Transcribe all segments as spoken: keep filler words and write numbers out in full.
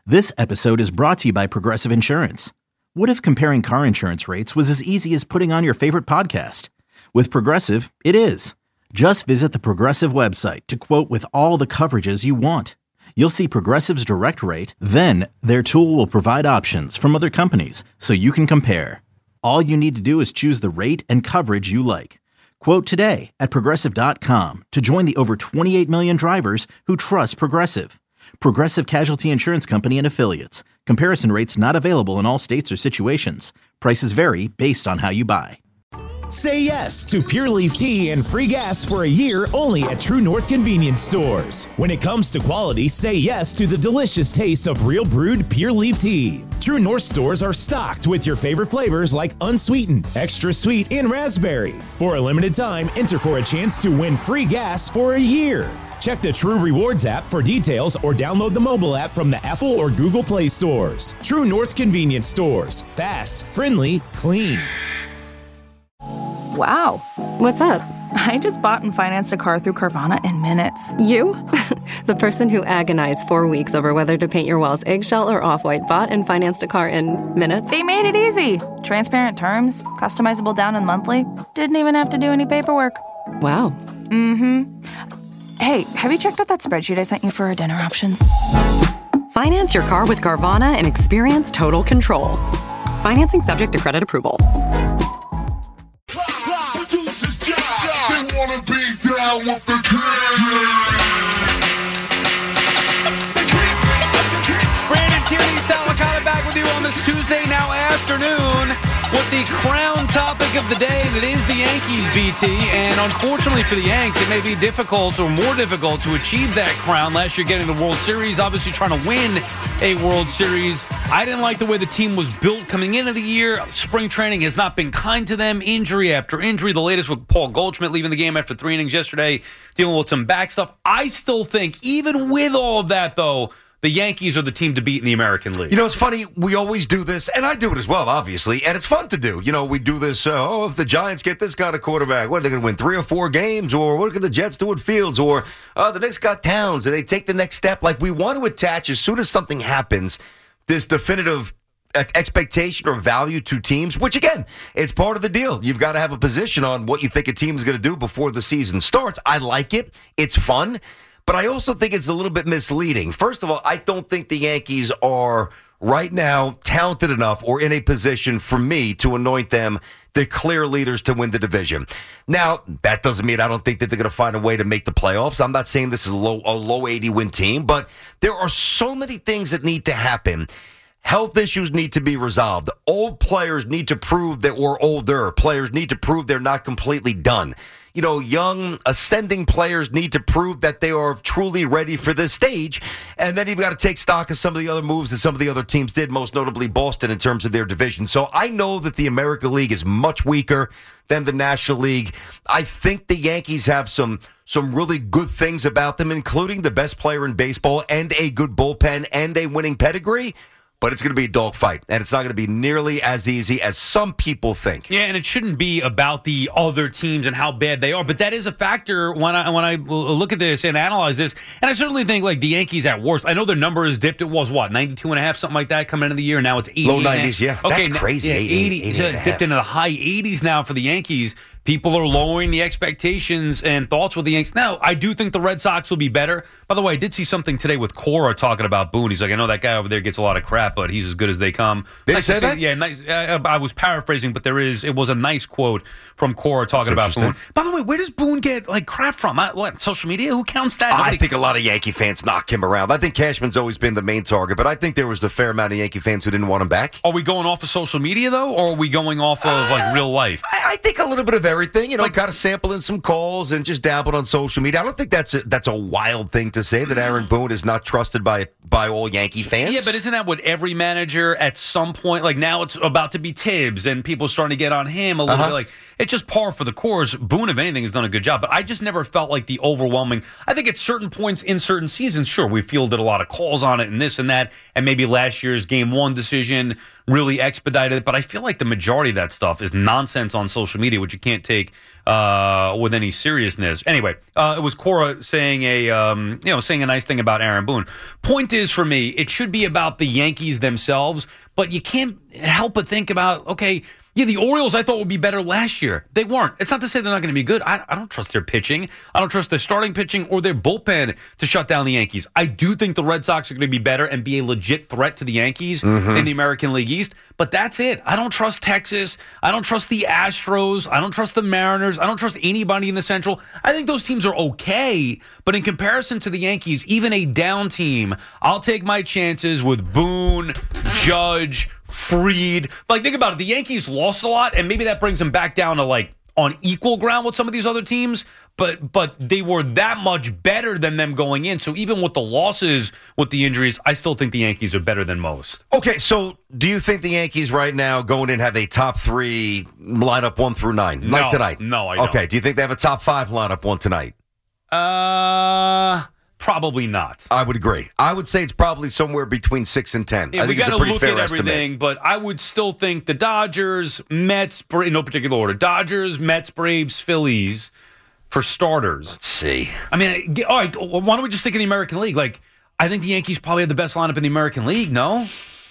This episode is brought to you by Progressive Insurance. What if comparing car insurance rates was as easy as putting on your favorite podcast? With Progressive, it is. Just visit the Progressive website to quote with all the coverages you want. You'll see Progressive's direct rate, then their tool will provide options from other companies so you can compare. All you need to do is choose the rate and coverage you like. Quote today at progressive dot com to join the over twenty-eight million drivers who trust Progressive. Progressive Casualty Insurance Company and Affiliates. Comparison rates not available in all states or situations. Prices vary based on how you buy. Say yes to Pure Leaf Tea and free gas for a year only at True North Convenience Stores. When it comes to quality, say yes to the delicious taste of real brewed Pure Leaf Tea. True North stores are stocked with your favorite flavors like unsweetened, extra sweet, and raspberry. For a limited time, enter for a chance to win free gas for a year. Check the True Rewards app for details or download the mobile app from the Apple or Google Play stores. True North Convenience Stores. Fast, friendly, clean. Wow. What's up? I just bought and financed a car through Carvana in minutes. You? The person who agonized four weeks over whether to paint your walls eggshell or off-white bought and financed a car in minutes? They made it easy. Transparent terms, customizable down and monthly. Didn't even have to do any paperwork. Wow. Mm-hmm. Hey, have you checked out that spreadsheet I sent you for our dinner options? Finance your car with Carvana and experience total control. Financing subject to credit approval. Brandon Tierney, Sal Licata back with you on this Tuesday now afternoon with the crown topic of the day, and it is the Yankees, B T. And unfortunately for the Yanks, it may be difficult or more difficult to achieve that crown. Last year getting the World Series, obviously trying to win a World Series. I didn't like the way the team was built coming into the year. Spring training has not been kind to them. Injury after injury. The latest with Paul Goldschmidt leaving the game after three innings yesterday, dealing with some back stuff. I still think, even with all of that, though, the Yankees are the team to beat in the American League. You know, it's funny. We always do this, and I do it as well, obviously, and it's fun to do. You know, we do this, uh, oh, if the Giants get this kind of quarterback, what, are they going to win three or four games? Or what can the Jets do at Fields? Or uh, the Knicks got Towns. Do they take the next step? Like, we want to attach, as soon as something happens, this definitive expectation or value to teams, which, again, it's part of the deal. You've got to have a position on what you think a team is going to do before the season starts. I like it. It's fun. But I also think it's a little bit misleading. First of all, I don't think the Yankees are right now talented enough or in a position for me to anoint them the clear leaders to win the division. Now, that doesn't mean I don't think that they're going to find a way to make the playoffs. I'm not saying this is a low, a low eighty-win team, but there are so many things that need to happen. Health issues need to be resolved. Old players need to prove that we're older. Players need to prove they're not completely done. You know, young, ascending players need to prove that they are truly ready for this stage. And then you've got to take stock of some of the other moves that some of the other teams did, most notably Boston, in terms of their division. So I know that the American League is much weaker than the National League. I think the Yankees have some some really good things about them, including the best player in baseball and a good bullpen and a winning pedigree. But it's going to be a dogfight, and it's not going to be nearly as easy as some people think. Yeah, and it shouldn't be about the other teams and how bad they are, but that is a factor when I when I look at this and analyze this. And I certainly think, like, the Yankees at worst, I know their number has dipped. It was, what, ninety-two and a half, something like that, coming into the year. Now it's eighty. Low nineties, yeah. Okay, that's crazy. Yeah, eighty, eighty, eighty and a dipped into the high eighties now for the Yankees. People are lowering the expectations and thoughts with the Yankees. Now, I do think the Red Sox will be better. By the way, I did see something today with Cora talking about Boone. He's like, I know that guy over there gets a lot of crap, but he's as good as they come. Did nice he say that? Yeah, nice. I, I was paraphrasing, but there is. It was a nice quote from Cora talking That's about Boone. By the way, where does Boone get like crap from? I, what, social media? Who counts that? Nobody... I think a lot of Yankee fans knock him around. I think Cashman's always been the main target, but I think there was a fair amount of Yankee fans who didn't want him back. Are we going off of social media, though, or are we going off of like real life? I, I think a little bit of everything. You know, Like- kind of sampling some calls and just dabbling on social media. I don't think that's a, that's a wild thing to say that Aaron Boone is not trusted by by all Yankee fans. Yeah, but isn't that what every manager at some point, like now it's about to be Tibbs and people starting to get on him a little Uh-huh. bit. Like it's just par for the course. Boone, if anything, has done a good job. But I just never felt like the overwhelming. I think at certain points in certain seasons, sure, we fielded a lot of calls on it and this and that. And maybe last year's game one decision really expedited it. But I feel like the majority of that stuff is nonsense on social media, which you can't take uh, with any seriousness. Anyway, uh, it was Cora saying a um, you know saying a nice thing about Aaron Boone. Point is, for me, it should be about the Yankees themselves, but you can't help but think about, okay, yeah, the Orioles I thought would be better last year. They weren't. It's not to say they're not going to be good. I, I don't trust their pitching. I don't trust their starting pitching or their bullpen to shut down the Yankees. I do think the Red Sox are going to be better and be a legit threat to the Yankees mm-hmm. in the American League East. But that's it. I don't trust Texas. I don't trust the Astros. I don't trust the Mariners. I don't trust anybody in the Central. I think those teams are okay. But in comparison to the Yankees, even a down team, I'll take my chances with Boone, Judge, Fried. Like, think about it. The Yankees lost a lot, and maybe that brings them back down to, like, on equal ground with some of these other teams. But but they were that much better than them going in. So even with the losses, with the injuries, I still think the Yankees are better than most. Okay, so do you think the Yankees right now going in have a top three lineup one through nine, no, like tonight? No, I don't. Okay, do you think they have a top five lineup one tonight? Uh... Probably not. I would agree. I would say it's probably somewhere between six and ten. Yeah, I think we it's a gotta pretty look fair at everything, estimate. But I would still think the Dodgers, Mets, in no particular order, Dodgers, Mets, Braves, Phillies for starters. Let's see. I mean, all right, why don't we just stick in the American League? Like, I think the Yankees probably have the best lineup in the American League, no?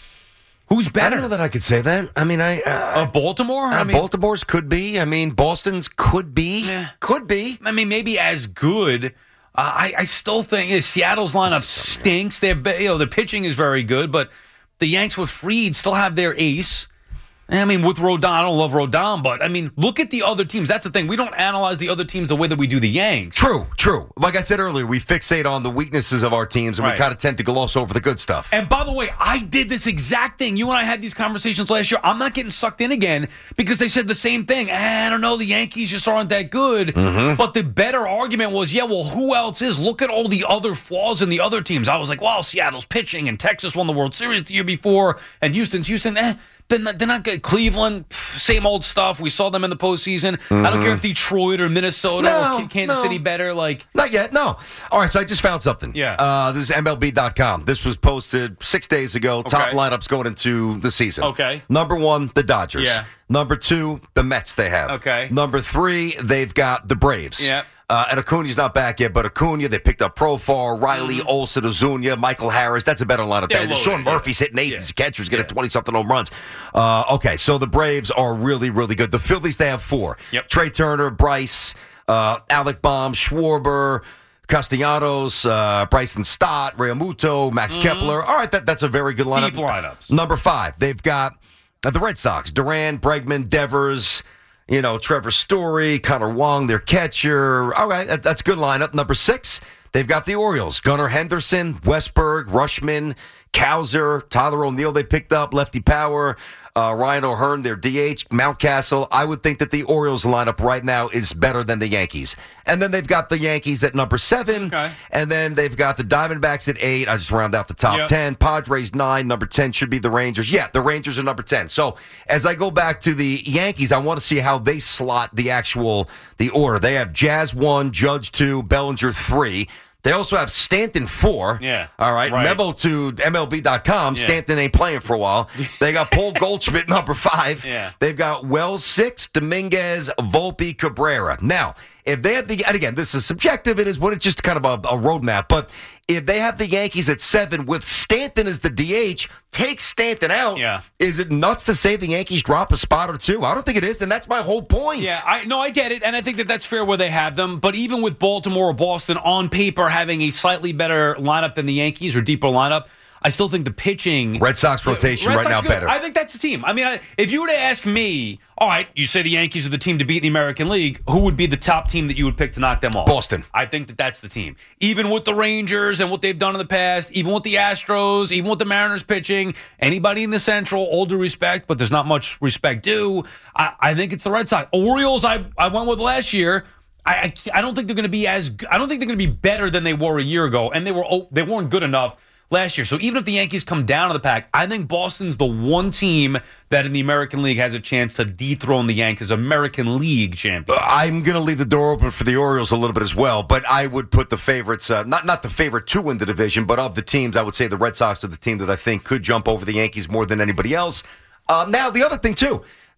Who's better? I don't know that I could say that. I mean, I... Uh, uh, Baltimore? Uh, I mean, Baltimore's could be. I mean, Boston's could be. Yeah. Could be. I mean, maybe as good... Uh, I, I still think you know, Seattle's lineup stinks. Their you know the pitching is very good, but the Yanks with Fried still have their ace. I mean, with Rodon, I don't love Rodon, but I mean, look at the other teams. That's the thing. We don't analyze the other teams the way that we do the Yanks. True, true. Like I said earlier, we fixate on the weaknesses of our teams, and right. we kind of tend to gloss over the good stuff. And by the way, I did this exact thing. You and I had these conversations last year. I'm not getting sucked in again because they said the same thing. Eh, I don't know. The Yankees just aren't that good. Mm-hmm. But the better argument was, yeah, well, who else is? Look at all the other flaws in the other teams. I was like, well, Seattle's pitching, and Texas won the World Series the year before, and Houston's Houston. Eh. They're not, they're not good. Cleveland, pff, same old stuff. We saw them in the postseason. Mm-hmm. I don't care if Detroit or Minnesota no, or Kansas no. City better. Like Not yet, no. All right, so I just found something. Yeah. Uh, this is M L B dot com. This was posted six days ago. Okay. Top lineups going into the season. Okay. Number one, the Dodgers. Yeah. Number two, the Mets they have. Okay. Number three, they've got the Braves. Yeah. Uh, and Acuna's not back yet, but Acuna, they picked up Profar, Riley, mm-hmm. Olsen, Ozuna, Michael Harris. That's a better lineup. Yeah, there. Sean Murphy's yeah. hitting eight. Yeah. His catcher's getting yeah. twenty-something home runs. Uh, okay, so the Braves are really, really good. The Phillies, they have four. Yep. Trey Turner, Bryce, uh, Alec Baum, Schwarber, Castellanos, uh, Bryson Stott, Realmuto, Max mm-hmm. Kepler. All right, that, that's a very good lineup. Deep lineups. Number five, they've got uh, the Red Sox. Duran, Bregman, Devers, you know, Trevor Story, Connor Wong, their catcher. All right, that, that's a good lineup. Number six, they've got the Orioles. Gunnar Henderson, Westberg, Rushman, Kowser, Tyler O'Neill they picked up, Lefty Power, uh, Ryan O'Hearn, their D H, Mountcastle. I would think that the Orioles lineup right now is better than the Yankees. And then they've got the Yankees at number seven. Okay. And then they've got the Diamondbacks at eight. I just round out the top yep. ten. Padres nine. Number ten should be the Rangers. Yeah, the Rangers are number ten. So as I go back to the Yankees, I want to see how they slot the actual, the order. They have Jazz one, Judge two, Bellinger three. They also have Stanton four. Yeah. All right. right. Memo to M L B dot com. Yeah. Stanton ain't playing for a while. They got Paul Goldschmidt number five. Yeah. They've got Wells six, Dominguez, Volpe, Cabrera. Now, if they have the, and again, this is subjective. It is what it's just kind of a, a roadmap. But if they have the Yankees at seven with Stanton as the D H, take Stanton out. Yeah. Is it nuts to say the Yankees drop a spot or two? I don't think it is, and that's my whole point. Yeah, I no, I get it, and I think that that's fair where they have them. But even with Baltimore or Boston on paper having a slightly better lineup than the Yankees or deeper lineup, I still think the pitching... Red Sox rotation Red right Sox now good. better. I think that's the team. I mean, I, if you were to ask me, all right, you say the Yankees are the team to beat in the American League, who would be the top team that you would pick to knock them off? Boston. I think that that's the team. Even with the Rangers and what they've done in the past, even with the Astros, even with the Mariners pitching, anybody in the Central, all due respect, but there's not much respect due, I, I think it's the Red Sox. Orioles, I, I went with last year. I, I, I don't think they're going to be as I don't think they're going to be better than they were a year ago, and they were oh, they weren't good enough last year. So even if the Yankees come down to the pack, I think Boston's the one team that in the American League has a chance to dethrone the Yankees American League champion. I'm going to leave the door open for the Orioles a little bit as well, but I would put the favorites, uh, not not the favorite to win the division, but of the teams, I would say the Red Sox are the team that I think could jump over the Yankees more than anybody else. Uh, now, the other thing, too,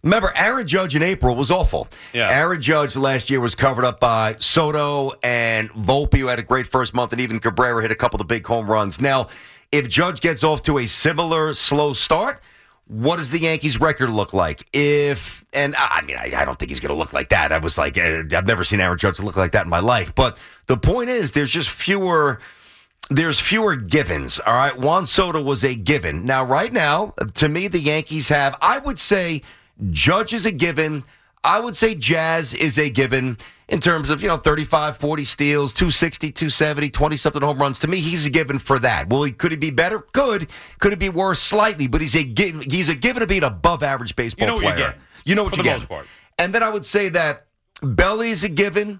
Remember, Aaron Judge in April was awful. Yeah. Aaron Judge last year was covered up by Soto and Volpe, who had a great first month, and even Cabrera hit a couple of big home runs. Now, if Judge gets off to a similar slow start, what does the Yankees' record look like? If and I mean, I, I don't think he's going to look like that. I was like, uh, I've never seen Aaron Judge look like that in my life. But the point is, there's just fewer. There's fewer givens. All right, Juan Soto was a given. Now, right now, to me, the Yankees have. I would say Judge is a given. I would say Jazz is a given in terms of, you know, thirty-five, forty steals, two sixty, two seventy, twenty-something home runs. To me, he's a given for that. Well, he, could he be better? Good. Could it be worse? Slightly. But he's a he's a given to be an above-average baseball you know player. What you, get, you know what for you the get. Most part. And then I would say that Belly's a given.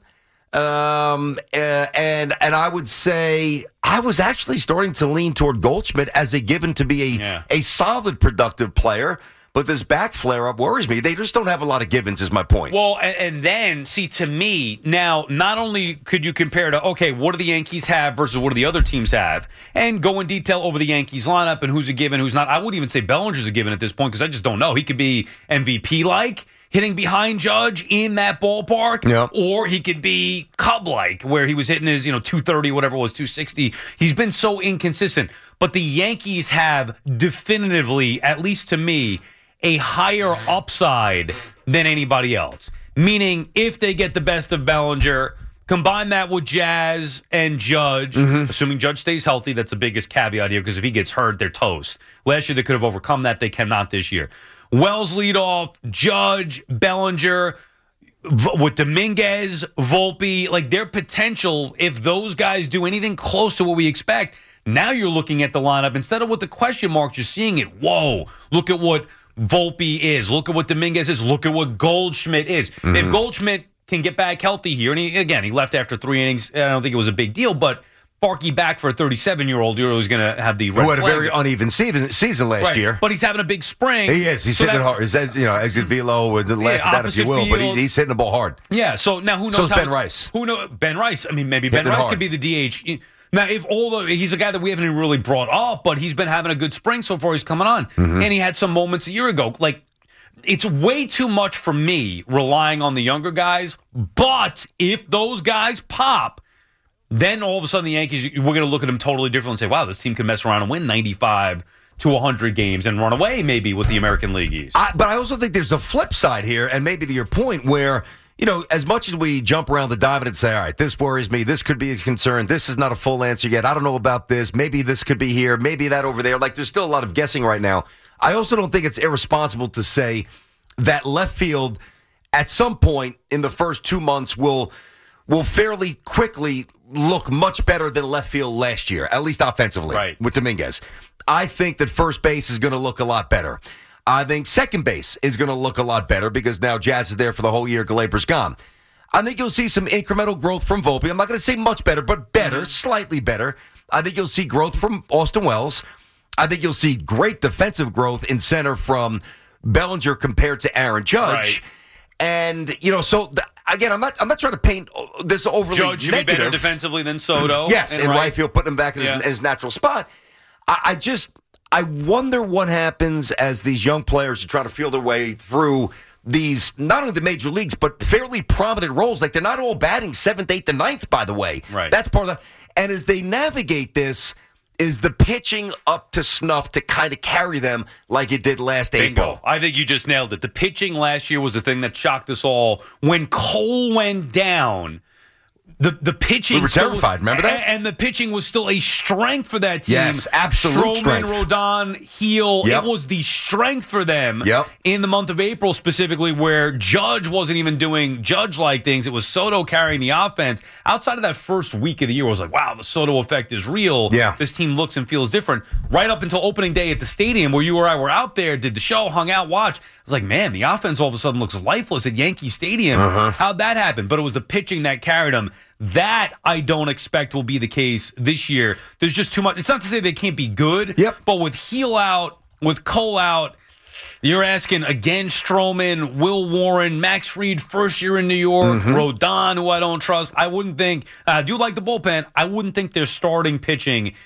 Um, uh, and and I would say I was actually starting to lean toward Goldschmidt as a given to be a, yeah. a solid, productive player. But this back flare-up worries me. They just don't have a lot of givens, is my point. Well, and, and then, see, to me, now, not only could you compare to, okay, what do the Yankees have versus what do the other teams have, and go in detail over the Yankees lineup and who's a given, who's not. I wouldn't even say Bellinger's a given at this point because I just don't know. He could be M V P-like, hitting behind Judge in that ballpark, yeah. or he could be Cub-like, where he was hitting his, you know, two thirty, whatever it was, two sixty. He's been so inconsistent. But the Yankees have definitively, at least to me, a higher upside than anybody else. Meaning, if they get the best of Bellinger, combine that with Jazz and Judge, mm-hmm. assuming Judge stays healthy, that's the biggest caveat here, because if he gets hurt, they're toast. Last year, they could have overcome that. They cannot this year. Wells lead off, Judge, Bellinger, v- with Dominguez, Volpe, like their potential, if those guys do anything close to what we expect, now you're looking at the lineup. Instead of with the question marks, you're seeing it. Whoa, look at what Volpe is. Look at what Dominguez is. Look at what Goldschmidt is. Mm-hmm. If Goldschmidt can get back healthy here, and he, again, he left after three innings. I don't think it was a big deal, but Sparky back for a thirty-seven-year-old who's going to have the red who had a flag. very uneven season, season last right. year. But he's having a big spring. He is. He's so hitting it that, hard. He's, you know, exit velo, laugh yeah, at that if you will, field. but he's, he's hitting the ball hard. Yeah, so now who knows so is how Ben Rice. Who know Ben Rice? I mean, maybe hitting Ben Rice hard. could be the D H. Now, if all the he's a guy that we haven't even really brought up, but he's been having a good spring so far. He's coming on, mm-hmm. and he had some moments a year ago. Like, it's way too much for me relying on the younger guys. But if those guys pop, then all of a sudden the Yankees, we're going to look at them totally differently and say, wow, this team can mess around and win ninety-five to one hundred games and run away maybe with the American League East. I, but I also think there's a flip side here, and maybe to your point, where, you know, as much as we jump around the diamond and say, all right, this worries me, this could be a concern, this is not a full answer yet, I don't know about this, maybe this could be here, maybe that over there. Like, there's still a lot of guessing right now. I also don't think it's irresponsible to say that left field at some point in the first two months will will fairly quickly look much better than left field last year, at least offensively, right. with Dominguez. I think that first base is going to look a lot better. I think second base is going to look a lot better because now Jazz is there for the whole year, Gleyber's gone. I think you'll see some incremental growth from Volpe. I'm not going to say much better, but better, slightly better. I think you'll see growth from Austin Wells. I think you'll see great defensive growth in center from Bellinger compared to Aaron Judge. Right. And, you know, so, th- again, I'm not I'm not trying to paint this overly Judge should negative. be better defensively than Soto. Yes, in right. right field, putting him back in, yeah. his, in his natural spot. I, I just, I wonder what happens as these young players are trying to feel their way through these, not only the major leagues, but fairly prominent roles. Like, they're not all batting seventh, eighth, and ninth, by the way. Right. That's part of the, and as they navigate this, is the pitching up to snuff to kind of carry them like it did last Bingo. April? I think you just nailed it. The pitching last year was the thing that shocked us all. When Cole went down, the, the pitching... We were still, terrified, remember that? And the pitching was still a strength for that team. Yes, absolute Stroman, strength. Rodon, Heel. Yep. It was the strength for them yep. in the month of April specifically, where Judge wasn't even doing Judge-like things. It was Soto carrying the offense. Outside of that first week of the year, it was like, wow, the Soto effect is real. Yeah. This team looks and feels different. Right up until opening day at the stadium, where you or I were out there, did the show, hung out, watched. I was like, man, the offense all of a sudden looks lifeless at Yankee Stadium. Uh-huh. How'd that happen? But it was the pitching that carried them. That I don't expect will be the case this year. There's just too much. It's not to say they can't be good, yep. but with Heel out, with Cole out, you're asking again Stroman, Will Warren, Max Fried, first year in New York, mm-hmm. Rodon, who I don't trust. I wouldn't think, I do like the bullpen, I wouldn't think their starting pitching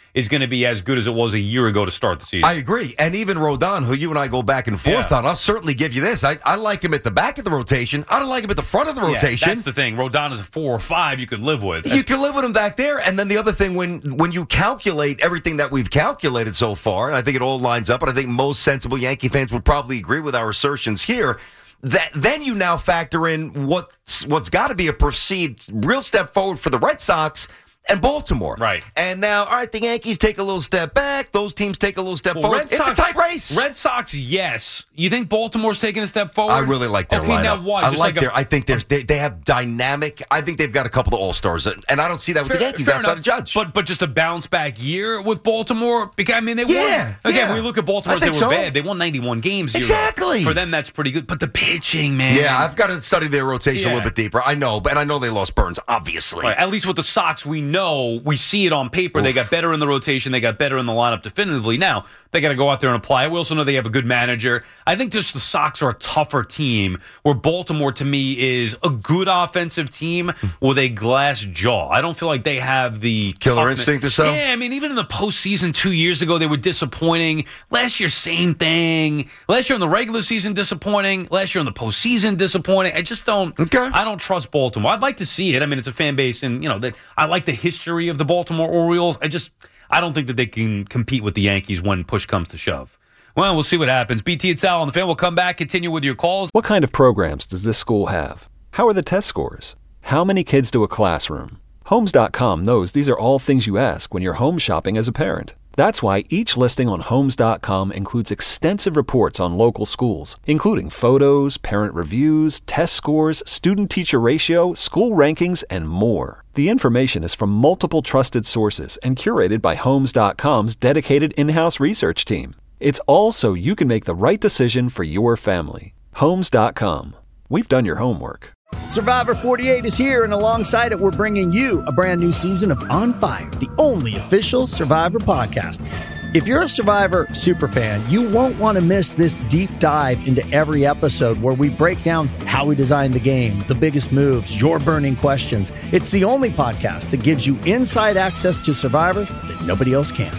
is going to be as good as it was a year ago to start the season. I agree. And even Rodon, who you and I go back and forth Yeah. on, I'll certainly give you this. I, I like him at the back of the rotation. I don't like him at the front of the Yeah, rotation. that's the thing. Rodon is a four or five you could live with. You can live with him back there. And then the other thing, when when you calculate everything that we've calculated so far, and I think it all lines up, and I think most sensible Yankee fans would probably agree with our assertions here, that then you now factor in what's, what's got to be a perceived real step forward for the Red Sox and Baltimore. Right. And now, all right, the Yankees take a little step back. Those teams take a little step Well, forward. Red It's Sox- a tight race. Red Sox, yes. You think Baltimore's taking a step forward? I really like their okay, lineup. Now why? I Just like a- their. I think there's they, they have dynamic. I think they've got a couple of all stars, and I don't see that with Fair- the Yankees fair outside enough. of Judge. But but just a bounce back year with Baltimore. Because I mean they Yeah, won. Again, yeah. we look at Baltimore. I They were think so. bad. They won ninety-one games. year Exactly. ago. For them, that's pretty good. But the pitching, man. yeah, I've got to study their rotation Yeah. a little bit deeper. I know, but and I know they lost Burns, obviously. Right, at least with the Sox, we know, we see it on paper. They got better in the rotation. They got better in the lineup definitively. Now, they got to go out there and apply. We also know they have a good manager. I think just the Sox are a tougher team, where Baltimore, to me, is a good offensive team with a glass jaw. I don't feel like they have the Killer toughness. instinct or so? Yeah, I mean, even in the postseason two years ago, they were disappointing. Last year, same thing. Last year in the regular season, disappointing. Last year in the postseason, disappointing. I just don't. Okay. I don't trust Baltimore. I'd like to see it. I mean, it's a fan base, and you know that I like the history of the Baltimore Orioles. I just I don't think that they can compete with the Yankees when push comes to shove. Well, we'll see what happens. B T and Sal on the Fan. We'll come back, continue with your calls. What kind of programs does this school have? How are the test scores? How many kids do a classroom? Homes dot com knows these are all things you ask when you're home shopping as a parent. That's why each listing on Homes dot com includes extensive reports on local schools, including photos, parent reviews, test scores, student-teacher ratio, school rankings, and more. The information is from multiple trusted sources and curated by Homes dot com's dedicated in-house research team. It's all so you can make the right decision for your family. Homes dot com. We've done your homework. Survivor forty-eight is here, and alongside it, we're bringing you a brand new season of On Fire, the only official Survivor podcast. If you're a Survivor superfan, you won't want to miss this deep dive into every episode where we break down how we designed the game, the biggest moves, your burning questions. It's the only podcast that gives you inside access to Survivor that nobody else can.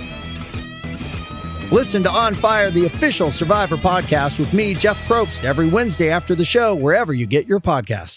Listen to On Fire, the official Survivor podcast with me, Jeff Probst, every Wednesday after the show, wherever you get your podcasts.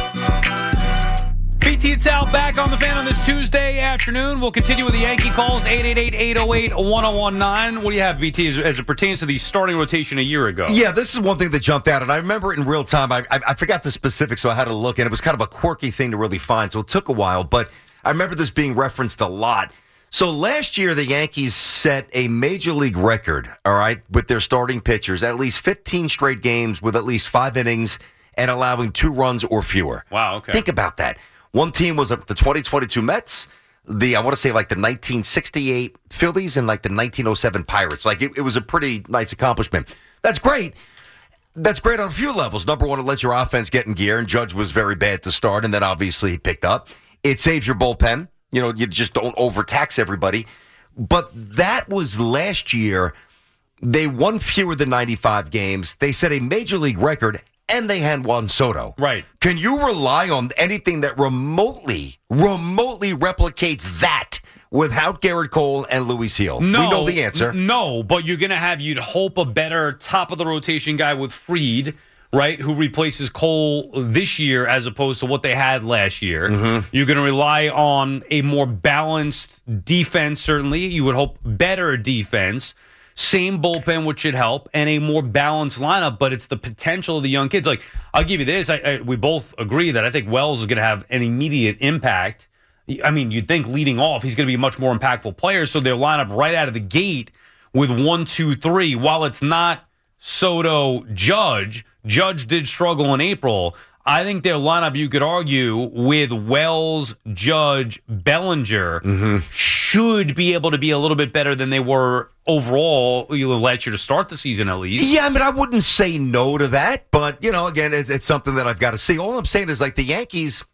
B T and Sal back on the Fan on this Tuesday afternoon. We'll continue with the Yankee calls, eight eight eight, eight oh eight, one oh one nine. What do you have, B T, as, as it pertains to the starting rotation a year ago? Yeah, this is one thing that jumped out, and I remember it in real time. I, I, I forgot the specifics, so I had to look, and it was kind of a quirky thing to really find, so it took a while, but I remember this being referenced a lot. So last year, the Yankees set a major league record, all right, with their starting pitchers, at least fifteen straight games with at least five innings and allowing two runs or fewer. Wow, okay. Think about that. One team was the twenty twenty-two Mets, the I want to say like the nineteen sixty-eight Phillies, and like the nineteen oh seven Pirates. Like it, it was a pretty nice accomplishment. That's great. That's great on a few levels. Number one, it lets your offense get in gear, and Judge was very bad to start, and then obviously he picked up. It saves your bullpen. You know, you just don't overtax everybody. But that was last year. They won fewer than ninety-five games. They set a major league record, and they had Juan Soto. Right. Can you rely on anything that remotely, remotely replicates that without Garrett Cole and Luis Hill? No, we know the answer. n- No, but you're going to have, you'd hope, a better top-of-the-rotation guy with Fried, right, who replaces Cole this year as opposed to what they had last year. Mm-hmm. You're going to rely on a more balanced defense, certainly. You would hope better defense. Same bullpen, which should help, and a more balanced lineup, but it's the potential of the young kids. Like, I'll give you this. I, I, we both agree that I think Wells is going to have an immediate impact. I mean, you'd think leading off, he's going to be a much more impactful player, so their lineup right out of the gate with one, two, three, while it's not Soto, Judge, Judge did struggle in April. I think their lineup, you could argue, with Wells, Judge, Bellinger, Mm-hmm. should be able to be a little bit better than they were overall you know, last year to start the season, at least. Yeah, I mean, I wouldn't say no to that, but, you know, again, it's, it's something that I've got to see. All I'm saying is, like, the Yankees,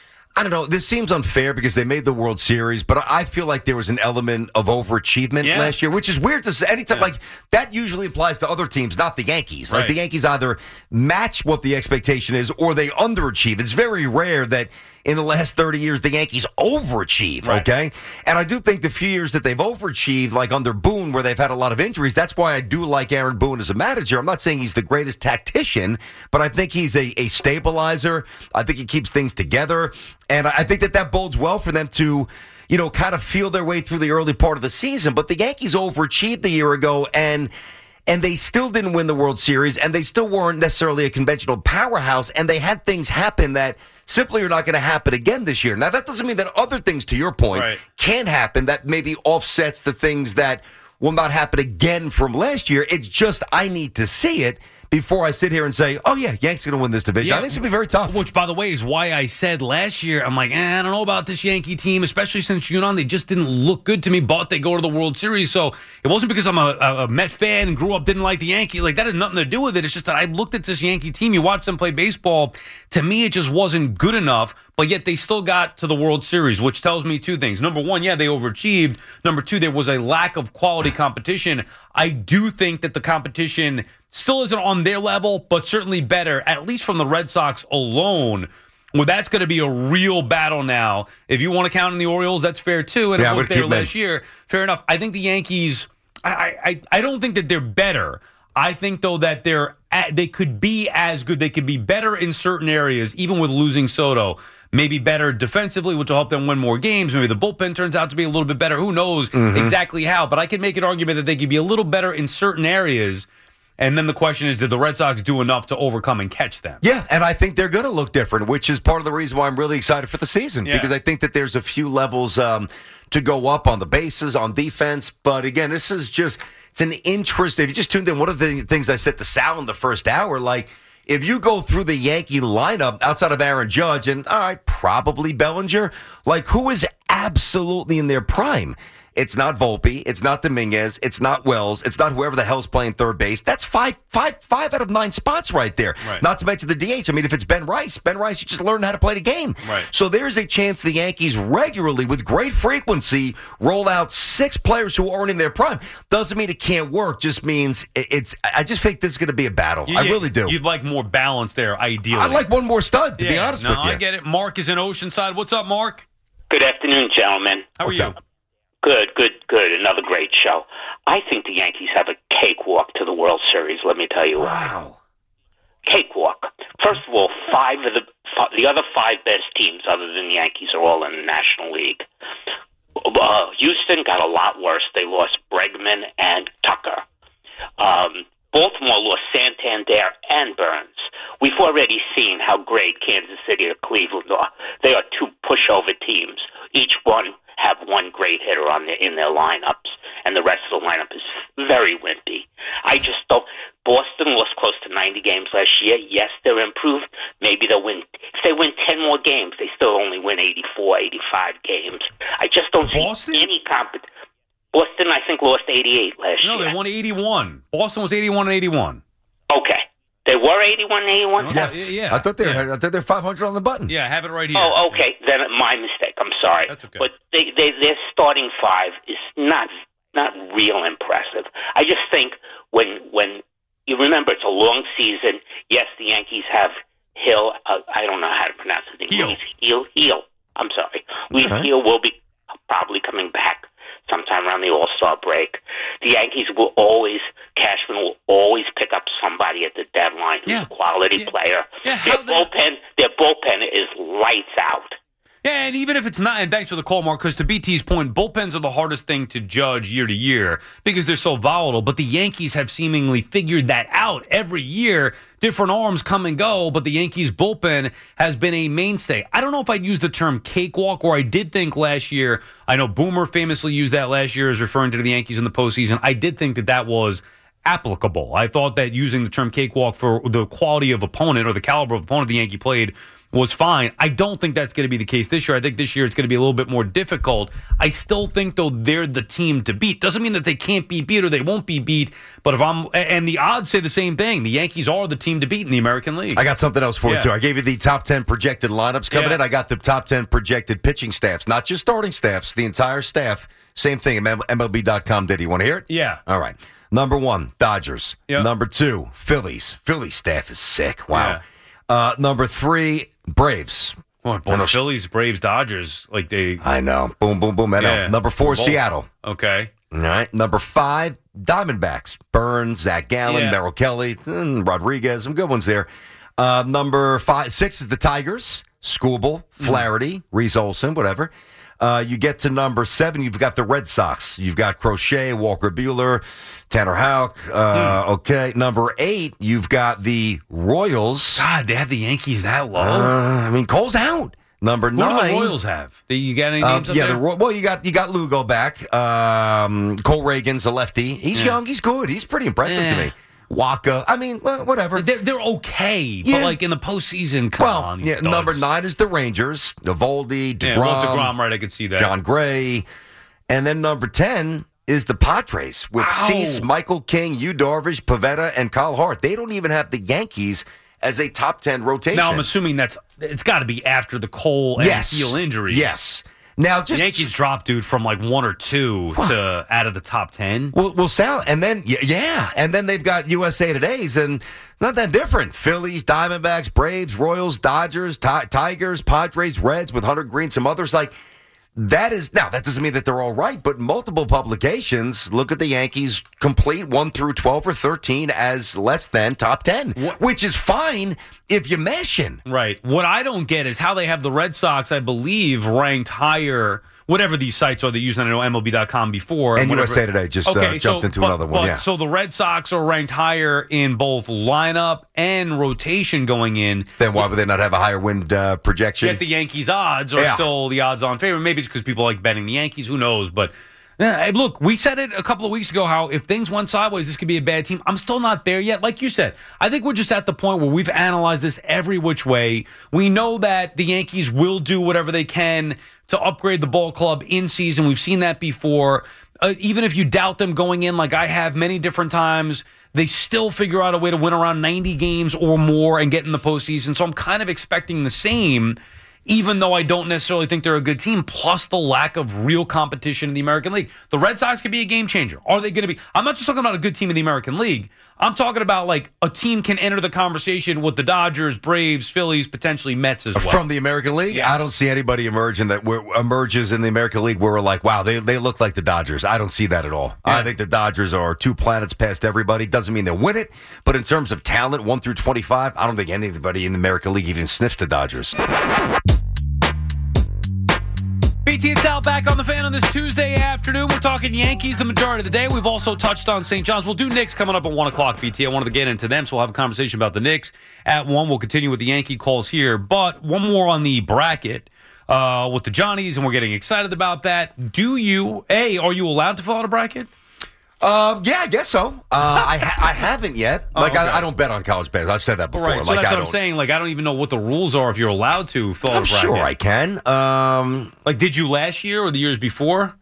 I don't know, this seems unfair because they made the World Series, but I feel like there was an element of overachievement Yeah. last year, which is weird to say. Anytime, Yeah. like, that usually applies to other teams, not the Yankees. Like, Right. the Yankees either match what the expectation is or they underachieve. It's very rare that in the last thirty years the Yankees overachieve, Right. okay? And I do think the few years that they've overachieved, like under Boone, where they've had a lot of injuries, that's why I do like Aaron Boone as a manager. I'm not saying he's the greatest tactician, but I think he's a, a stabilizer. I think he keeps things together. And I think that that bodes well for them to, you know, kind of feel their way through the early part of the season. But the Yankees overachieved a year ago, and and they still didn't win the World Series, and they still weren't necessarily a conventional powerhouse, and they had things happen that simply are not going to happen again this year. Now, that doesn't mean that other things, to your point, Right. can happen that maybe offsets the things that will not happen again from last year. It's just I need to see it before I sit here and say, oh, yeah, Yankees are going to win this division. Yeah. I think it's going to be very tough. Which, by the way, is why I said last year, I'm like, eh, I don't know about this Yankee team, especially since Yunnan, they just didn't look good to me, but they go to the World Series. So it wasn't because I'm a, a Met fan and grew up, didn't like the Yankees. Like, that has nothing to do with it. It's just that I looked at this Yankee team. You watch them play baseball. To me, it just wasn't good enough, but yet they still got to the World Series, which tells me two things. Number one, yeah, they overachieved. Number two, there was a lack of quality competition. I do think that the competition still isn't on their level, but certainly better, at least from the Red Sox alone. Well, that's going to be a real battle now. If you want to count in the Orioles, that's fair too. And Yeah, it was we'd there keep last them. year. Fair enough. I think the Yankees, I, I, I don't think that they're better. I think, though, that they're at, they could be as good. They could be better in certain areas, even with losing Soto. Maybe better defensively, which will help them win more games. Maybe the bullpen turns out to be a little bit better. Who knows Mm-hmm. exactly how? But I could make an argument that they could be a little better in certain areas. And then the question is, did the Red Sox do enough to overcome and catch them? Yeah, and I think they're going to look different, which is part of the reason why I'm really excited for the season. Yeah. Because I think that there's a few levels um, to go up on the bases, on defense. But again, this is just, it's an interest. If you just tuned in, one of the things I said to Sal in the first hour, like, if you go through the Yankee lineup outside of Aaron Judge and, all right, probably Bellinger, like, who is absolutely in their prime? It's not Volpe. It's not Dominguez. It's not Wells. It's not whoever the hell's playing third base. That's five, five, five out of nine spots right there. Right. Not to mention the D H. I mean, if it's Ben Rice, Ben Rice, you just learned how to play the game. Right. So there's a chance the Yankees regularly, with great frequency, roll out six players who aren't in their prime. Doesn't mean it can't work. Just means it's. I just think this is going to be a battle. You- I really do. You'd like more balance there, ideally. I'd like one more stud, to be Yeah, honest no, with you. I get it. Mark is in Oceanside. What's up, Mark? Good afternoon, gentlemen. How What's are you? up? Good, good, good. Another great show. I think the Yankees have a cakewalk to the World Series. Let me tell you why. Wow. Cakewalk. First of all, five of the fi- the other five best teams, other than the Yankees, are all in the National League. Uh, Houston got a lot worse. They lost Bregman and Tucker. Um, Baltimore lost Santander and Burns. We've already seen how great Kansas City or Cleveland are. They are two pushover teams. Each one have one great hitter on their, in their lineups, and the rest of the lineup is very wimpy. I just don't. Boston lost close to ninety games last year. Yes, they're improved. Maybe they'll win. If they win ten more games, they still only win eighty-four, eighty-five games. I just don't Boston? see any competition. Boston, I think, lost eighty-eight last No, year. they won eighty-one. Boston was eighty-one and eighty-one. Okay. They were eighty-one, eighty-one? Oh, Yes. yeah. I thought they were. Yeah. I thought they're five hundred on the button. Yeah, I have it right here. Oh, okay. Then my mistake. I'm sorry. That's okay. But they, they, their starting five is not not real impressive. I just think when when you remember it's a long season. Yes, the Yankees have Hill. Uh, I don't know how to pronounce his name. Heel. Luis Heel. Heel. I'm sorry. Luis Okay. Heel will be probably coming back sometime around the All-Star break. The Yankees will always, Cashman will always pick up somebody at the deadline who's Yeah. a quality Yeah. player. Yeah, Their how the- bullpen, their bullpen is lights out. Yeah, and even if it's not, and thanks for the call, Mark, because to B T's point, bullpens are the hardest thing to judge year to year because they're so volatile. But the Yankees have seemingly figured that out every year. Different arms come and go, but the Yankees bullpen has been a mainstay. I don't know if I'd use the term cakewalk, or I did think last year, I know Boomer famously used that last year as referring to the Yankees in the postseason. I did think that that was applicable. I thought that using the term cakewalk for the quality of opponent or the caliber of opponent the Yankee played was fine. I don't think that's going to be the case this year. I think this year it's going to be a little bit more difficult. I still think, though, they're the team to beat. Doesn't mean that they can't be beat or they won't be beat, but if I'm, and the odds say the same thing. The Yankees are the team to beat in the American League. I got something else for Yeah. you, too. I gave you the top ten projected lineups coming Yeah. in. I got the top ten projected pitching staffs, not just starting staffs, the entire staff. Same thing. M L B dot com did. You want to hear it? Yeah. All right. Number one, Dodgers. Yep. Number two, Phillies. Phillies staff is sick. Wow. Yeah. Uh, number three, Braves. Oh, boy, Phillies, Braves, Dodgers, like they. I know. Boom, boom, boom. I know. Yeah. Number four, Both. Seattle. Okay. All right. Number five, Diamondbacks. Burns, Zach Gallen, Yeah. Merrill Kelly, mm, Rodriguez. Some good ones there. Uh, number five, six is the Tigers. Skubal, Flaherty, mm. Reese Olson, whatever. Uh, you get to number seven, you've got the Red Sox. You've got Crochet, Walker Buehler, Tanner Houck. Uh, mm. Okay. Number eight, you've got the Royals. God, they have the Yankees that low? Uh, I mean, Cole's out. Number Who nine. do the Royals have? Do you got any names uh, up yeah, there? the, well, you got you got Lugo back. Um, Cole Reagan's a lefty. He's Yeah. young. He's good. He's pretty impressive Yeah. to me. Waka. I mean, well, whatever. They're, they're okay, Yeah. but like in the postseason, come Well, on. these yeah, studs. number nine is the Rangers. Eovaldi, DeGrom, Yeah, well, DeGrom, right? I could see that. John Gray. And then number ten is the Padres with Ow. Cease, Michael King, Yu Darvish, Pivetta, and Kyle Hart. They don't even have the Yankees as a top ten rotation. Now, I'm assuming that's it's got to be after the Cole and Yes. heel injuries. Yes. Now, just the Yankees dropped, dude, from like one or two What? to out of the top ten. Well, well, Sal, and then yeah, yeah, and then they've got U S A Today's, and not that different. Phillies, Diamondbacks, Braves, Royals, Dodgers, Ti- Tigers, Padres, Reds with Hunter Green, some others. Like that is now that doesn't mean that they're all right, but multiple publications look at the Yankees complete one through twelve or thirteen as less than top ten, What? which is fine if you mesh in. Right. What I don't get is how they have the Red Sox, I believe, ranked higher. Whatever these sites are they use, I know M L B dot com before. And whatever. U S A Today just uh, Okay, jumped so- into but- another one. but- Yeah. So the Red Sox are ranked higher in both lineup and rotation going in. Then why would they not have a higher win uh, projection? Yet the Yankees' odds are Yeah. still the odds-on favorite. Maybe it's because people like betting the Yankees. Who knows? But yeah, hey, look, we said it a couple of weeks ago how if things went sideways, this could be a bad team. I'm still not there yet. Like you said, I think we're just at the point where we've analyzed this every which way. We know that the Yankees will do whatever they can to upgrade the ball club in season. We've seen that before. Uh, even if you doubt them going in, like I have many different times, they still figure out a way to win around ninety games or more and get in the postseason. So I'm kind of expecting the same, even though I don't necessarily think they're a good team, plus the lack of real competition in the American League. The Red Sox could be a game changer. Are they going to be? I'm not just talking about a good team in the American League. I'm talking about like a team can enter the conversation with the Dodgers, Braves, Phillies, potentially Mets as well. From the American League? Yes. I don't see anybody emerging that we're, emerges in the American League where we're like, wow, they, they look like the Dodgers. I don't see that at all. Yeah. I think the Dodgers are two planets past everybody. Doesn't mean they'll win it, but in terms of talent, one through twenty-five, I don't think anybody in the American League even sniffs the Dodgers. B T and Sal back on the Fan on this Tuesday afternoon. We're talking Yankees the majority of the day. We've also touched on Saint John's. We'll do Knicks coming up at one o'clock, B T. I wanted to get into them, so we'll have a conversation about the Knicks at one. We'll continue with the Yankee calls here. But one more on the bracket uh, with the Johnnies, and we're getting excited about that. Do you, A, are you allowed to fill out a bracket? Um, yeah, I guess so. Uh, I ha- I haven't yet. Oh, Like okay. I, I don't bet on college basketball. I've said that before. Right, so like that's I what don't. I'm saying. Like, I don't even know what the rules are if you're allowed to fill out I'm a bracket. sure I can. Um, Like, did you last year or the years before?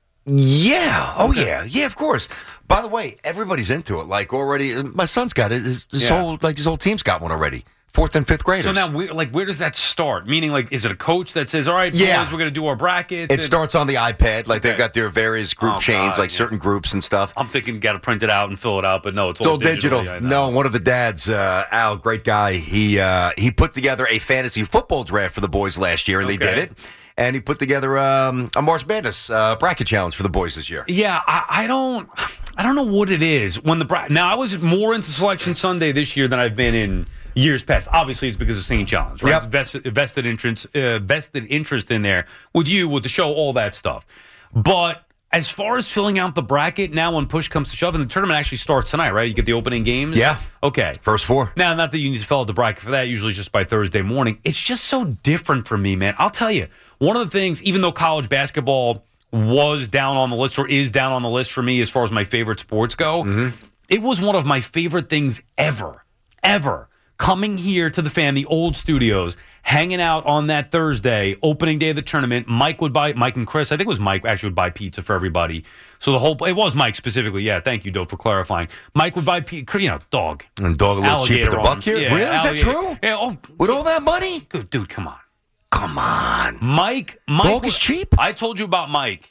yeah. Oh Okay. yeah. Yeah. Of course. By the way, everybody's into it. Like already, my son's got it. His, his Yeah. whole like his whole team's got one already. Fourth and fifth graders. So now, where, like, where does that start? Meaning, like, is it a coach that says, all right, boys, Yeah. we're going to do our brackets? It and- starts on the iPad. Like Okay. they've got their various group Oh, chains, God, like yeah. certain groups and stuff. I'm thinking got to print it out and fill it out, but no, it's It's all, all digital. digitally, I know. No, one of the dads, uh, Al, great guy. He uh, he put together a fantasy football draft for the boys last year, and they Okay. did it. And he put together um, a March Madness uh, bracket challenge for the boys this year. Yeah, I, I don't, I don't know what it is when the bra- now I was more into Selection Sunday this year than I've been in years past. Obviously, it's because of Saint John's, right? Yep. It's vested, vested interest, uh, vested interest in there with you, with the show, all that stuff. But as far as filling out the bracket, now when push comes to shove, and the tournament actually starts tonight, right? You get the opening games. Yeah. Okay. First four. Now, not that you need to fill out the bracket for that. Usually, it's just by Thursday morning. It's just so different for me, man. I'll tell you, one of the things, even though college basketball was down on the list or is down on the list for me as far as my favorite sports go, Mm-hmm. it was one of my favorite things ever, ever. Coming here to the Fan, the old studios, hanging out on that Thursday, opening day of the tournament. Mike would buy, Mike and Chris, I think it was Mike, actually would buy pizza for everybody. So the whole, it was Mike specifically. Yeah, thank you, Doe, for clarifying. Mike would buy pizza, you know, dog. And dog a little cheap at the buck arms. here? Yeah, Really? Is that alligator. true? Yeah, oh, With all that money? good, dude, come on. Come on. Mike, Mike Dog is was- cheap? I told you about Mike.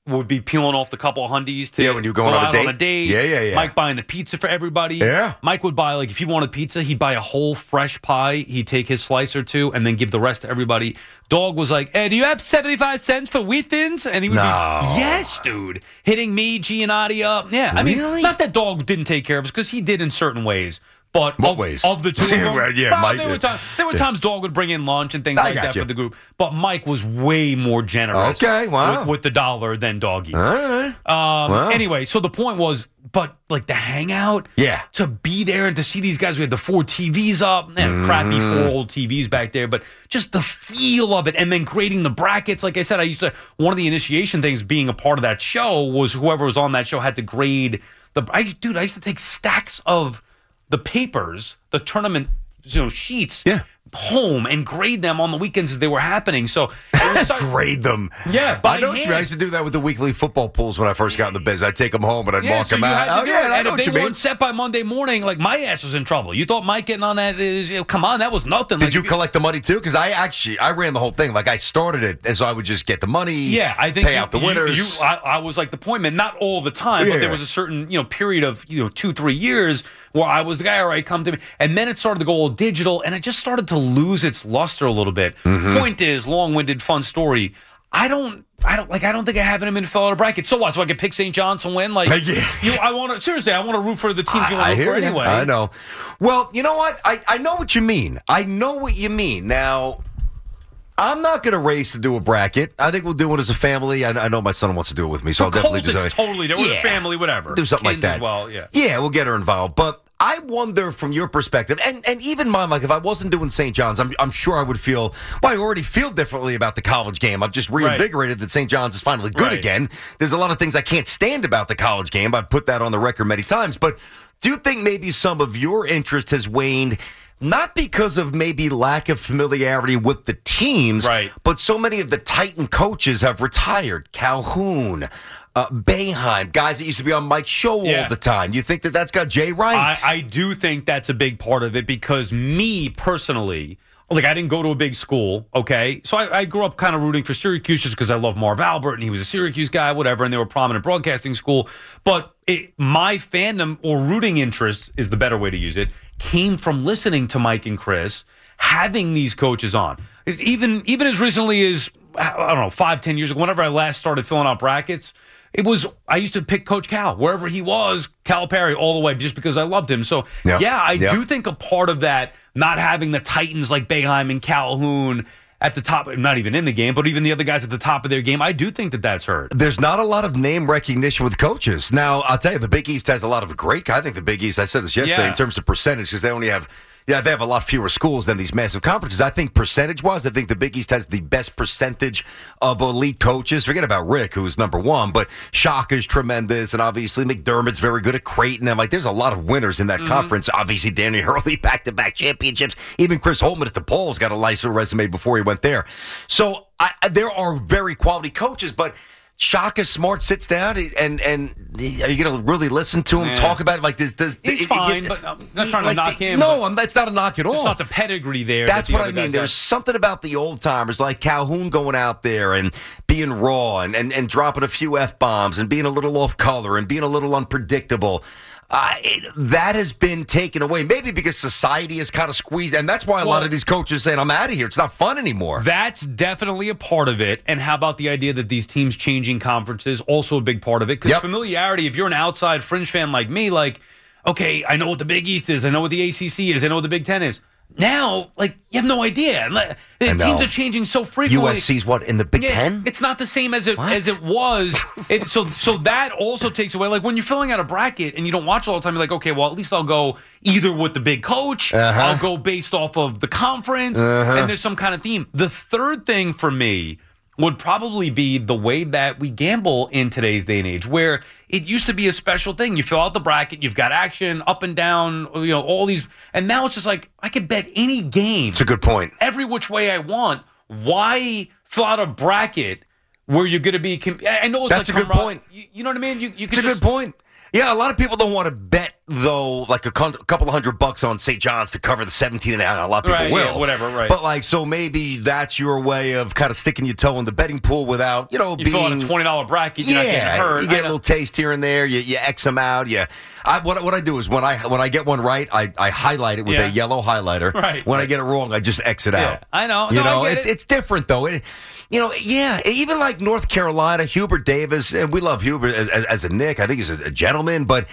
would be peeling off the couple of hundies to yeah, when you're going go on a out date. on a date. Yeah, yeah, yeah. Mike buying the pizza for everybody. Yeah. Mike would buy, like, if he wanted pizza, he'd buy a whole fresh pie. He'd take his slice or two and then give the rest to everybody. Dog was like, hey, do you have seventy-five cents for wheat thins? And he would No. be, yes, dude. Hitting me, Giannotti up. Yeah. I mean, Really? not that Dog didn't take care of us, because he did in certain ways. But What of, ways? of the two of them, Well, yeah, well, Mike- there were times, there were times Dog would bring in lunch and things I like got that you. for the group. But Mike was way more generous Okay, wow. with, with the dollar than Doggy. All right. Um, Wow. Anyway, so the point was, but like the hangout, Yeah. to be there and to see these guys. We had the four T Vs up, eh, Mm-hmm. crappy four old T Vs back there, but just the feel of it, and then grading the brackets. Like I said, I used to one of the initiation things being a part of that show was whoever was on that show had to grade the. I dude, I used to take stacks of the papers, the tournament, you know, sheets, Yeah. home and grade them on the weekends as they were happening. So it was like- Grade them. Yeah, by I know what you hand. mean. I used to do that with the weekly football pools when I first got in the biz. I'd take them home and I'd Yeah, mark so them you out. had to Oh, do yeah, it. I And know if what they you mean. weren't set by Monday morning, like, my ass was in trouble. You thought Mike getting on that is, you know, come on, that was nothing. Did Like, you if collect the money too? Because I actually I ran the whole thing. Like I started it, and so I would just get the money. Yeah, I think pay you, out the you- winners. You, I, I was like the point man, not all the time, Yeah. but there was a certain you know period of you know two three years where I was the guy. All right, come to me, and then it started to go all digital, and it just started to lose its luster a little bit. Mm-hmm. Point is, long-winded, fun story. I don't, I don't like. I don't think I have him in fill out a bracket. So what? So I can pick Saint John's and win? Like, Yeah. you, I want to seriously. I want to root for the teams you want I to root hear for you. anyway. I know. Well, you know what? I, I know what you mean. I know what you mean. Now, I'm not going to race to do a bracket. I think we'll do it as a family. I, I know my son wants to do it with me, so For I'll definitely Colts, do it's something. totally different. We're Yeah. a family, whatever. Do something like Kids that. as well. Yeah. Yeah, we'll get her involved. But I wonder from your perspective, and, and even mine, like if I wasn't doing Saint John's, I'm, I'm sure I would feel, well, I already feel differently about the college game. I've just reinvigorated that Saint John's is finally good Right. again. There's a lot of things I can't stand about the college game. I've put that on the record many times. But do you think maybe some of your interest has waned? Not because of maybe lack of familiarity with the teams, Right. but so many of the Titan coaches have retired. Calhoun, uh, Boeheim, guys that used to be on Mike's show Yeah. all the time. You think that that's got Jay right? I, I do think that's a big part of it because me personally, like I didn't go to a big school, okay? So I, I grew up kind of rooting for Syracuse just because I love Marv Albert and he was a Syracuse guy, whatever, and they were a prominent broadcasting school. But it, my fandom or rooting interest is the better way to use it, came from listening to Mike and Chris, having these coaches on. Even, even as recently as, I don't know, five, ten years ago, whenever I last started filling out brackets, it was, I used to pick Coach Cal, wherever he was, Calipari, all the way, just because I loved him. So, Yep. yeah, I Yep. do think a part of that, not having the Titans like Boeheim and Calhoun at the top, not even in the game, but even the other guys at the top of their game, I do think that that's hurt. There's not a lot of name recognition with coaches. Now, I'll tell you, the Big East has a lot of great, I think the Big East, I said this yesterday, Yeah. in terms of percentage, because they only have, yeah, they have a lot fewer schools than these massive conferences. I think percentage-wise, I think the Big East has the best percentage of elite coaches. Forget about Rick, who's number one, but Shaka's tremendous, and obviously McDermott's very good at Creighton. I'm like, there's a lot of winners in that Mm-hmm. conference. Obviously, Danny Hurley, back-to-back championships. Even Chris Holtman at DePaul's got a nice little resume before he went there. So I, there are very quality coaches, but Shaka Smart sits down and and are you going to really listen to him Yeah. talk about it? Like does does He's it- it- fine, it- but I'm not trying to like, knock him. No, but I'm, that's not a knock at all. It's not the pedigree there. That's that the what I other mean. guys There's have. something about the old timers like Calhoun going out there and being raw and, and, and dropping a few F-bombs and being a little off color and being a little unpredictable. Uh, it, that has been taken away, maybe because society is kind of squeezed. And that's why a Well, lot of these coaches saying, I'm out of here. It's not fun anymore. That's definitely a part of it. And how about the idea that these teams changing conferences, also a big part of it? Because Yep. familiarity, if you're an outside fringe fan like me, like, okay, I know what the Big East is. I know what the A C C is. I know what the Big Ten is. Now, like, you have no idea. And, like, the know. teams are changing so frequently. U S C's what, in the Big Yeah, Ten? It's not the same as it What? as it was. It, so so that also takes away. Like when you're filling out a bracket and you don't watch all the time, you're like, okay, well at least I'll go either with the big coach, Uh-huh. I'll go based off of the conference, Uh-huh. and there's some kind of theme. The third thing for me would probably be the way that we gamble in today's day and age, where it used to be a special thing. You fill out the bracket, you've got action up and down, you know, all these, and now it's just like I could bet any game It's a good point. every which way I want. Why fill out a bracket where you're going to be? Com- I know it's That's like a good camar- point. You, you know what I mean? You, you It's could a just, good point. Yeah, a lot of people don't want to bet though, like a, con- a couple of hundred bucks on Saint John's to cover the seventeen and a half. A lot of people right, will. Yeah, whatever, right. But, like, so maybe that's your way of kind of sticking your toe in the betting pool without, you know, you being... fill out a twenty dollars bracket, you're yeah, not getting hurt. You get a little taste here and there. You, you X them out. You, I, what, what I do is when I when I get one right, I, I highlight it with yeah. a yellow highlighter. Right. When right. I get it wrong, I just X it yeah, out. I know. You no, know, I get it's it. it's different, though. It, you know, yeah, even like North Carolina, Hubert Davis, and we love Hubert as, as, as a Nick. I think he's a, a gentleman, but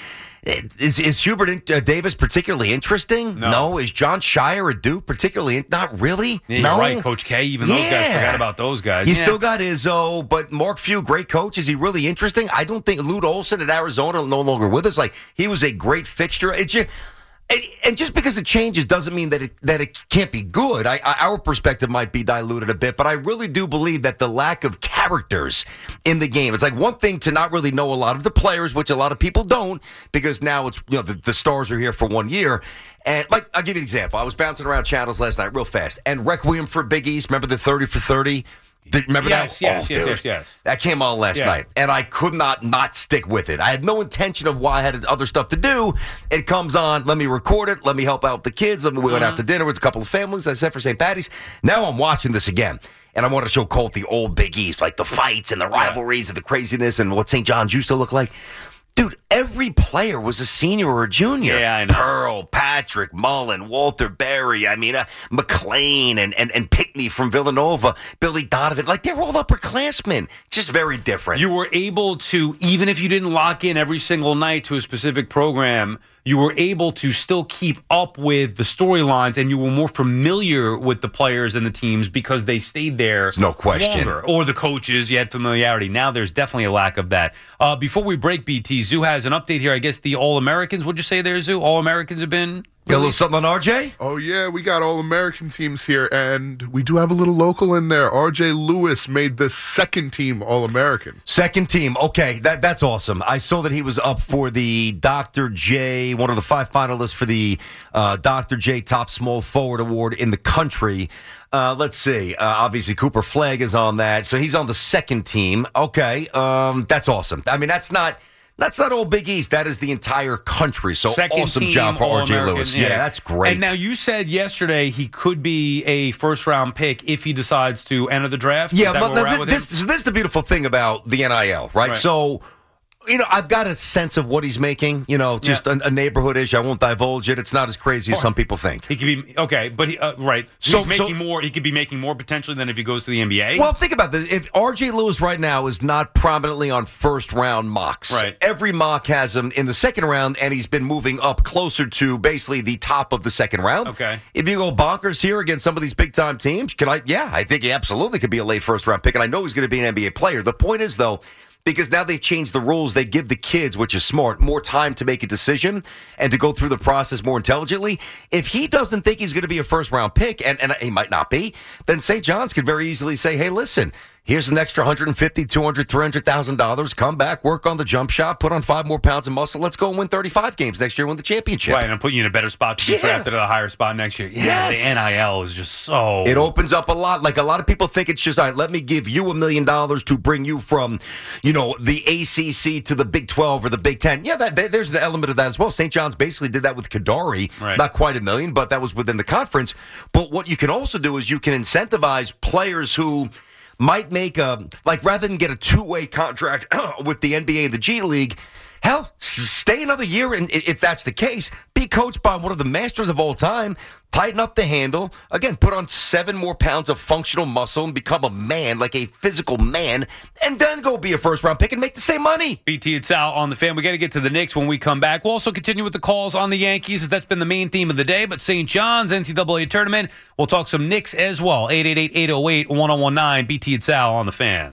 is is Hubert in, uh, Davis particularly interesting? No. no. Is John Shire at Duke particularly? In, not really. Yeah, no. you're right, Coach K. Even yeah. those guys forgot about those guys. You yeah. still got Izzo, but Mark Few, great coach. Is he really interesting? I don't think Lute Olson at Arizona no longer with us. Like he was a great fixture. It's just. And just because it changes doesn't mean that it that it can't be good. I, I, our perspective might be diluted a bit, but I really do believe that the lack of characters in the game. It's like one thing to not really know a lot of the players, which a lot of people don't, because now it's you know the, the stars are here for one year. And like I'll give you an example. I was bouncing around channels last night real fast, and Requiem for Big East. Remember the thirty for thirty? Did, remember yes, that? Yes, oh, yes, dude, yes, yes. That came on last yeah. night, and I could not not stick with it. I had no intention of why I had other stuff to do. It comes on. Let me record it. Let me help out the kids. Let me, we went mm-hmm. out to dinner with a couple of families. I said for Saint Patty's. Now I'm watching this again, and I want to show Colt the old Big East, like the fights and the rivalries yeah. and the craziness and what Saint John's used to look like. Dude, every player was a senior or a junior. Yeah, I know. Pearl, Patrick, Mullen, Walter Berry, I mean, uh, McLean and, and, and Pickney from Villanova, Billy Donovan. Like, they're all upperclassmen. Just very different. You were able to, even if you didn't lock in every single night to a specific program, you were able to still keep up with the storylines, and you were more familiar with the players and the teams because they stayed there. There's no question. Longer. Or the coaches, you had familiarity. Now there's definitely a lack of that. Uh, before we break, B T, Zoo has an update here. I guess the All-Americans, would you say there, Zoo? All-Americans have been... Got a little something on R J? Oh, yeah, we got All-American teams here, and we do have a little local in there. R J Lewis made the second team All-American. Second team. Okay, that that's awesome. I saw that he was up for the Doctor J, one of the five finalists for the uh, Doctor J Top Small Forward Award in the country. Uh, let's see. Uh, obviously, Cooper Flagg is on that, so he's on the second team. Okay, um, that's awesome. I mean, that's not... That's not all Big East. That is the entire country. So Second awesome team, job for R J Lewis. Yeah. yeah, that's great. And now you said yesterday he could be a first-round pick if he decides to enter the draft. Yeah, but but this, this, this is the beautiful thing about the N I L, right? Right. So, you know, I've got a sense of what he's making, you know, just yeah. a, a neighborhood issue. I won't divulge it. It's not as crazy as some people think. He could be, okay, but, he, uh, right. So- He's making so- more, he could be making more potentially than if he goes to the N B A. Well, think about this. If R J Lewis right now is not prominently on first-round mocks, Right. every mock has him in the second round, and he's been moving up closer to basically the top of the second round. Okay. If you go bonkers here against some of these big-time teams, can I? Yeah, I think he absolutely could be a late first-round pick, and I know he's going to be an N B A player. The point is, though, because now they've changed the rules, they give the kids, which is smart, more time to make a decision and to go through the process more intelligently. If he doesn't think he's going to be a first-round pick, and, and he might not be, then Saint John's could very easily say, hey, listen, here's an extra one hundred fifty thousand dollars, two hundred thousand dollars, three hundred thousand dollars. Come back, work on the jump shot, put on five more pounds of muscle. Let's go and win thirty-five games next year and win the championship. Right, and I'm putting you in a better spot to get Yeah. drafted at a higher spot next year. Yeah, Yes. the N I L is just so... It opens up a lot. Like a lot of people think it's just, all right, let me give you a million dollars to bring you from, you know, the A C C to the Big twelve or the Big ten. Yeah, that, there- there's an element of that as well. Saint John's basically did that with Kadari. Right. Not quite a million, but that was within the conference. But what you can also do is you can incentivize players who might make a, like rather than get a two-way contract with the N B A and the G League, hell, s- stay another year, and if that's the case, be coached by one of the masters of all time, tighten up the handle, again, put on seven more pounds of functional muscle and become a man, like a physical man, and then go be a first-round pick and make the same money. B T and Sal on the fan. We got to get to the Knicks when we come back. We'll also continue with the calls on the Yankees, as that's been the main theme of the day. But Saint John's N C double A tournament, we'll talk some Knicks as well. eight eight eight, eight oh eight, one oh one nine. B T and Sal on the fan.